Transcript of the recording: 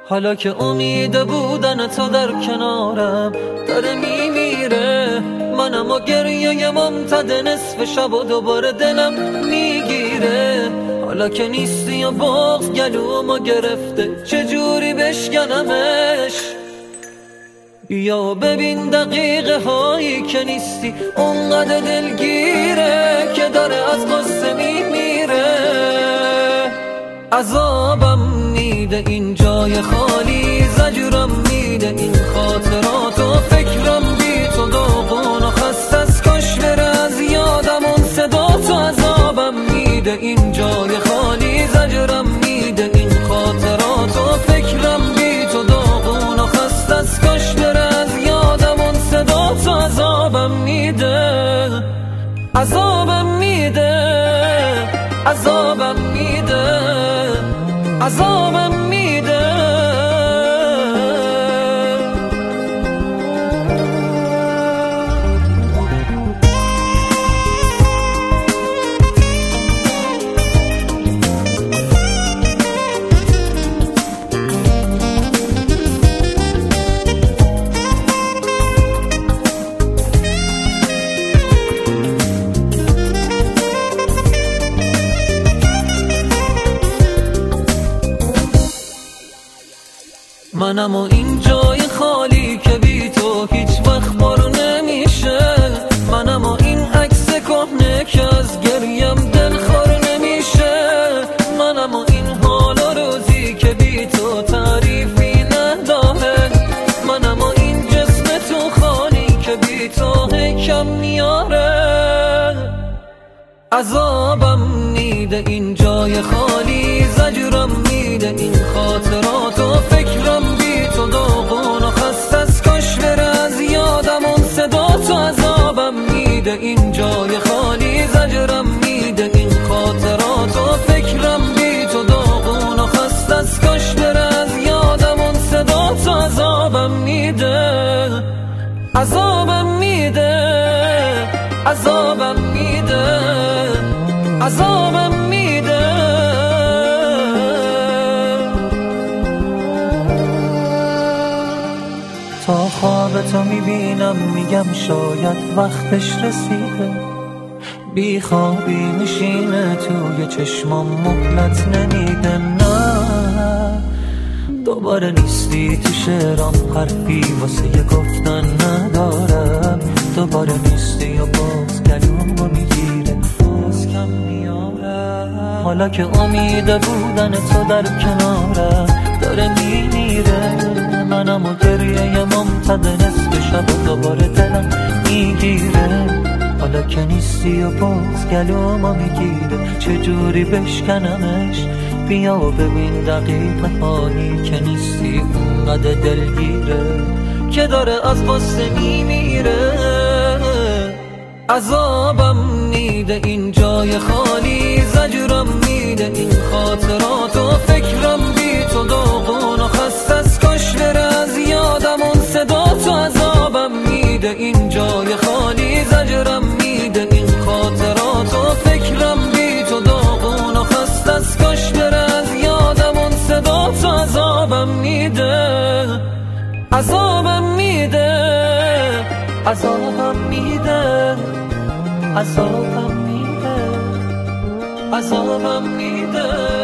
حالا که امید بودن تو در کنارم داره میمیره، منم و گریه ممتد نصف شب و دوباره دلم میگیره. حالا که نیستی و بغض گلومو گرفته، چجوری بشکنمش؟ بیا و ببین دقیقه هایی که نیستی اونقدر دلگیره که داره از قصه میمیره. عذابم میده این جای خالی، زجرم میده این خاطرات و فکرم بی تو داغون و خسته از کاش بره از یادم اون صدا تو. عذابم میده این جای خالی، زجرم میده این خاطرات و فکرم بی تو داغون و خسته از کاش بره از یادم اون صدا تو. عذابم میده، عذابم میده، عذابم میده، عذابم میده. منم و این جای خالی که بی تو هیچ وقت پر نمیشه، منم و این عکس کهنه که از گریم دلخور نمیشه، منم و این حال و روزی که بی تو تعریفی نداره، منم و این جسم تو خالی که بی تو کم میاره. عذابم میده این جای خالی، زجرم میده این خاطرات و فکرم بی تو داغون و خسته از کاش بره از یادم اون صدا تو. عذابم میده این جای خالی، زجرم میده این خاطرات و فکرم بی تو داغون و خسته از کاش بره از یادم اون صدا تو. عذابم میده، عذابم میده، عذابم میده، عذابم میده. تا خواب تو میبینم میگم شاید وقتش رسیده، بی خوابی میشینه توی چشمام مهلت نمیده. نه دوباره نیستی تو شعرام، حرفی واسه گفتن ندارم. دوباره نیستی و باز گلومو میگیره، باز کم میاره. حالا که امید بودن تو در کنارم داره میمیره، منم و گریه ممتد نصف شب و دوباره دلم میگیره. حالا که نیستی و باز گلومو میگیره، چجوری بشکنمش؟ بیا و ببین دقیقه هایی که نیستی اونقدر دلگیره که داره از قصه میمیره. عذابم میده این جای خالی، زجرم میده این خاطرات و فکرم بی تو داغون و خسته از کاش بره از یادم اون صدا تو. عذابم میده این جای خالی، زجرم میده این خاطرات و فکرم بی تو داغون و خسته از کاش بره از یادم اون صدا تو. عذابم میده، عذابم میده، عذابم میده، عذابم میده، عذابم میده.